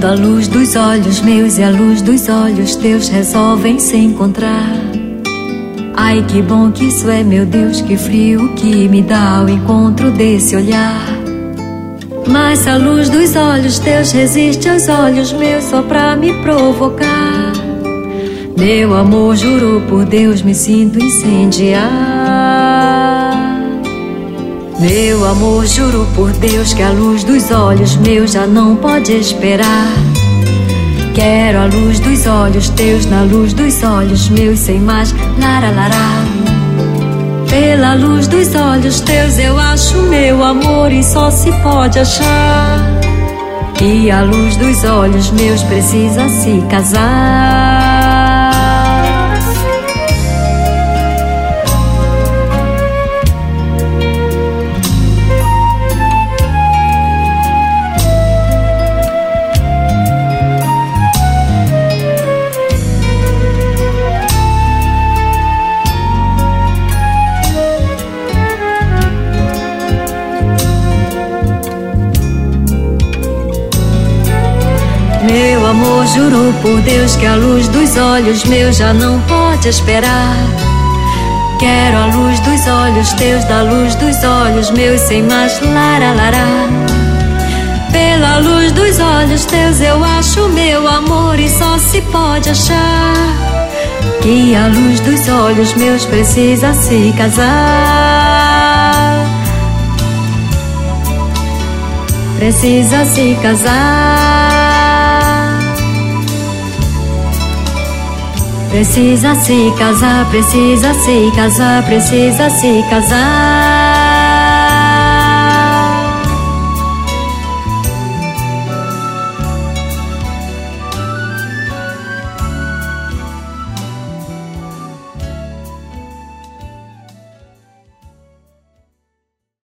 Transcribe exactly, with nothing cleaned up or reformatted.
Quando a luz dos olhos meus e a luz dos olhos teus resolvem se encontrar, ai que bom que isso é, meu Deus, que frio que me dá o encontro desse olhar. Mas se a luz dos olhos teus resiste aos olhos meus só pra me provocar, meu amor, juro por Deus, me sinto incendiar. Meu amor, juro por Deus que a luz dos olhos meus já não pode esperar. Quero a luz dos olhos teus na luz dos olhos meus sem mais lara-lará. Pela luz dos olhos teus eu acho meu amor e só se pode achar que a luz dos olhos meus precisa se casar. Meu amor, juro por Deus que a luz dos olhos meus já não pode esperar. Quero a luz dos olhos teus, da luz dos olhos meus sem mais lara-lará. Pela luz dos olhos teus eu acho meu amor e só se pode achar que a luz dos olhos meus precisa se casar. Precisa se casar. Precisa se casar, precisa se casar, precisa se casar.